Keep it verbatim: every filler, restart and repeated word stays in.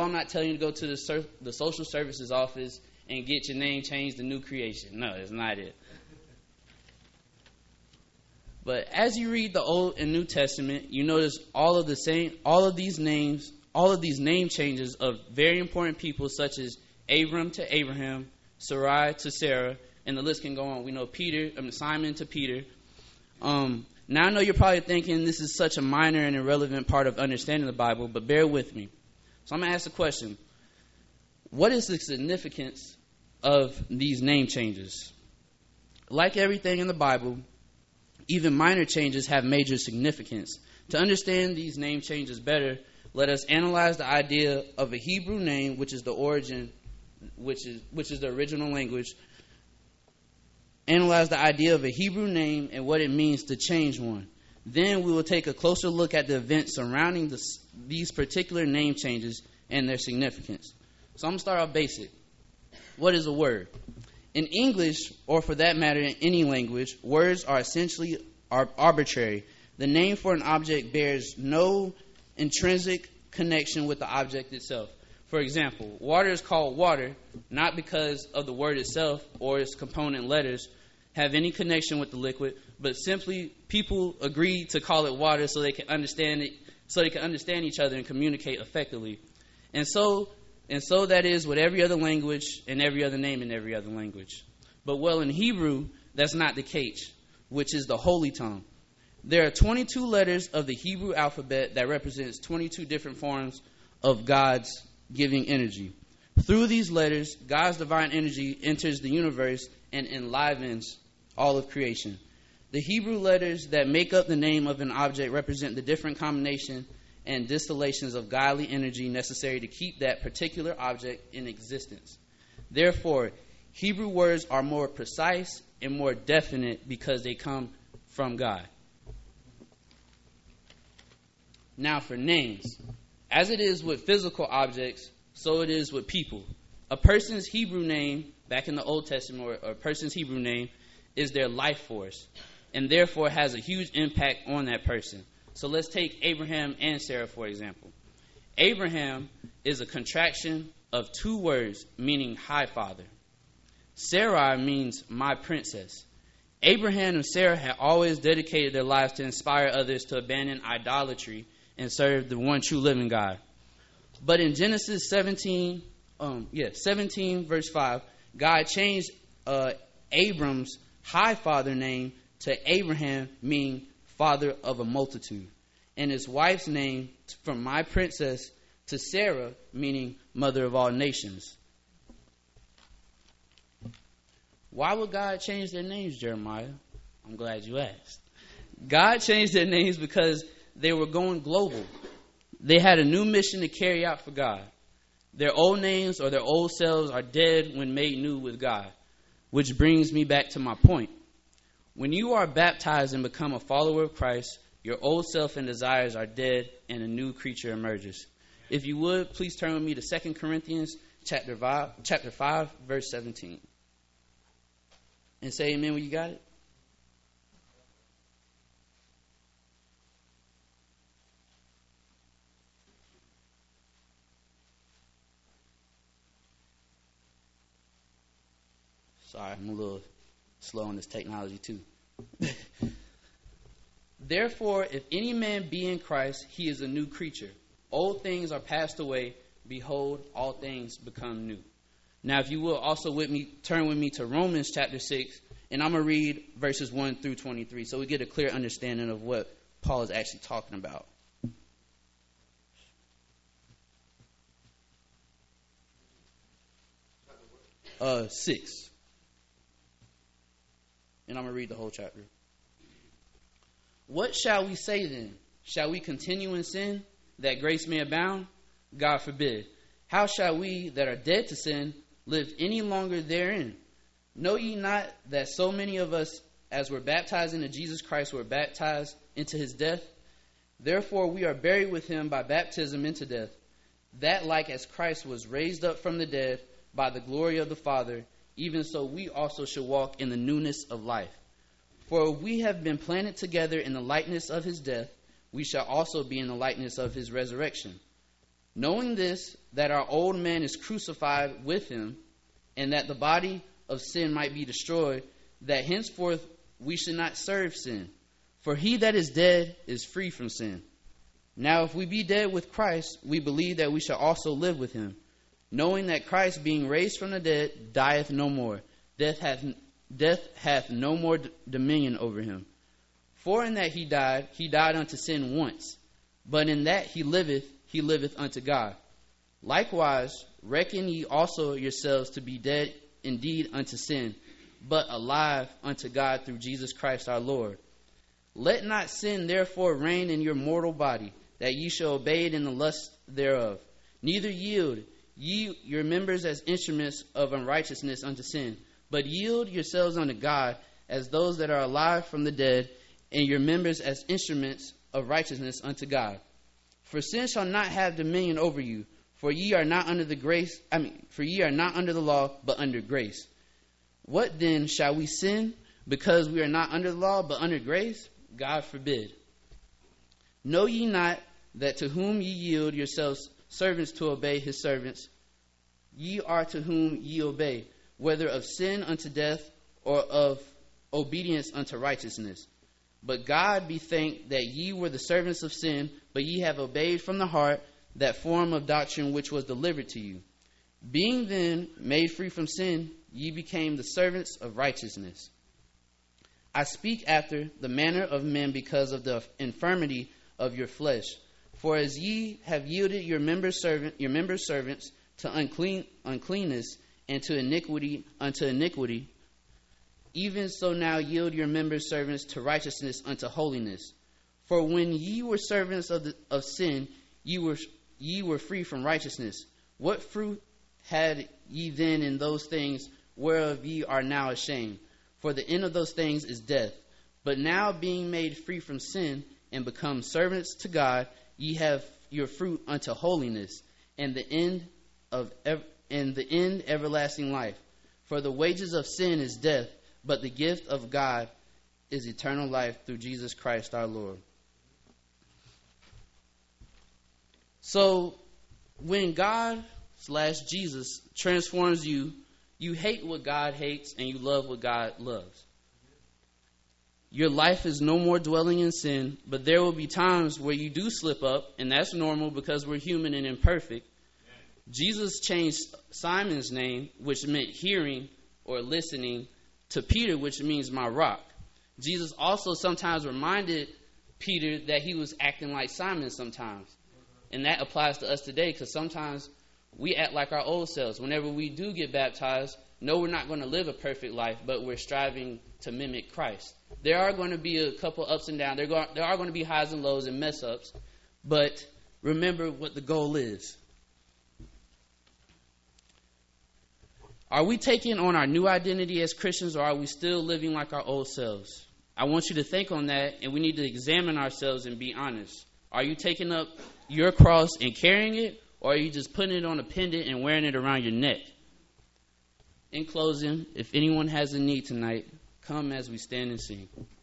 I'm not telling you to go to the, sur- the social services office and get your name changed to New Creation. No, that's not it. But as you read the Old and New Testament, you notice all of the same, all of these names, all of these name changes of very important people such as Abram to Abraham, Sarai to Sarah, and the list can go on. We know Peter, I mean Simon to Peter. Um, now I know you're probably thinking this is such a minor and irrelevant part of understanding the Bible, but bear with me. So I'm going to ask the question, what is the significance of these name changes? Like everything in the Bible, even minor changes have major significance. To understand these name changes better, let us analyze the idea of a Hebrew name, which is the origin, which is which is the original language. Analyze the idea of a Hebrew name and what it means to change one. Then we will take a closer look at the events surrounding this, these particular name changes and their significance. So I'm going to start off basic. What is a word? In English, or for that matter in any language, words are essentially ar- arbitrary. The name for an object bears no intrinsic connection with the object itself. For example, water is called water, not because of the word itself or its component letters have any connection with the liquid, but simply people agreed to call it water so they can understand it, so they can understand each other and communicate effectively. And so And so that is with every other language and every other name in every other language. But well, in Hebrew, that's not the case, which is the holy tongue. There are twenty-two letters of the Hebrew alphabet that represents twenty-two different forms of God's giving energy. Through these letters, God's divine energy enters the universe and enlivens all of creation. The Hebrew letters that make up the name of an object represent the different combination and distillations of godly energy necessary to keep that particular object in existence. Therefore, Hebrew words are more precise and more definite because they come from God. Now for names. As it is with physical objects, so it is with people. A person's Hebrew name, back in the Old Testament, or a person's Hebrew name, is their life force, and therefore has a huge impact on that person. So let's take Abraham and Sarah, for example. Abraham is a contraction of two words, meaning high father. Sarai means my princess. Abraham and Sarah had always dedicated their lives to inspire others to abandon idolatry and serve the one true living God. But in Genesis seventeen, um, yeah, seventeen verse five, God changed uh, Abram's high father name to Abraham, meaning father of a multitude, and his wife's name from my princess to Sarah, meaning mother of all nations. Why would God change their names, Jeremiah? I'm glad you asked. God changed their names because they were going global. They had a new mission to carry out for God. Their old names or their old selves are dead when made new with God, which brings me back to my point. When you are baptized and become a follower of Christ, your old self and desires are dead and a new creature emerges. If you would, please turn with me to Second Corinthians chapter five, chapter five, verse seventeen. And say amen when you got it. Sorry, I'm a little slow on this technology too. Therefore, if any man be in Christ, he is a new creature. Old things are passed away. Behold, all things become new. Now, if you will, also with me, turn with me to Romans chapter six, and I'm going to read verses one through twenty-three so we get a clear understanding of what Paul is actually talking about. Uh, six. And I'm going to read the whole chapter. What shall we say then? Shall we continue in sin, that grace may abound? God forbid. How shall we that are dead to sin live any longer therein? Know ye not that so many of us as were baptized into Jesus Christ were baptized into his death? Therefore we are buried with him by baptism into death, that like as Christ was raised up from the dead by the glory of the Father, even so we also should walk in the newness of life. For if we have been planted together in the likeness of his death, we shall also be in the likeness of his resurrection. Knowing this, that our old man is crucified with him, and that the body of sin might be destroyed, that henceforth we should not serve sin. For he that is dead is free from sin. Now if we be dead with Christ, we believe that we shall also live with him, knowing that Christ, being raised from the dead, dieth no more. Death hath, death hath no more d- dominion over him. For in that he died, he died unto sin once, but in that he liveth, he liveth unto God. Likewise, reckon ye also yourselves to be dead indeed unto sin, but alive unto God through Jesus Christ our Lord. Let not sin therefore reign in your mortal body, that ye shall obey it in the lust thereof. Neither yield ye your members as instruments of unrighteousness unto sin, but yield yourselves unto God as those that are alive from the dead, and your members as instruments of righteousness unto God. For sin shall not have dominion over you, for ye are not under the grace, I mean, for ye are not under the law, but under grace. What then, shall we sin because we are not under the law, but under grace? God forbid. Know ye not that to whom ye yield yourselves servants to obey his servants, ye are to whom ye obey, whether of sin unto death, or of obedience unto righteousness? But God be thanked that ye were the servants of sin, but ye have obeyed from the heart that form of doctrine which was delivered to you. Being then made free from sin, ye became the servants of righteousness. I speak after the manner of men because of the infirmity of your flesh. For as ye have yielded your members servant, your members servants to unclean uncleanness, and to iniquity unto iniquity, even so now yield your members servants to righteousness unto holiness. For when ye were servants of the, of sin, ye were ye were free from righteousness. What fruit had ye then in those things whereof ye are now ashamed? For the end of those things is death. But now being made free from sin, and become servants to God, ye have your fruit unto holiness, and the end of ev- and the end everlasting life. For the wages of sin is death, but the gift of God is eternal life through Jesus Christ our Lord. So when God slash Jesus transforms you, you hate what God hates and you love what God loves. Your life is no more dwelling in sin, but there will be times where you do slip up, and that's normal because we're human and imperfect. Jesus changed Simon's name, which meant hearing or listening, to Peter, which means my rock. Jesus also sometimes reminded Peter that he was acting like Simon sometimes. And that applies to us today, because sometimes we act like our old selves. Whenever we do get baptized, no, we're not going to live a perfect life, but we're striving to mimic Christ. There are going to be a couple ups and downs. There, go, there are going to be highs and lows and mess ups. But remember what the goal is. Are we taking on our new identity as Christians, or are we still living like our old selves? I want you to think on that, and we need to examine ourselves and be honest. Are you taking up your cross and carrying it, or are you just putting it on a pendant and wearing it around your neck? In closing, if anyone has a need tonight, come as we stand and sing.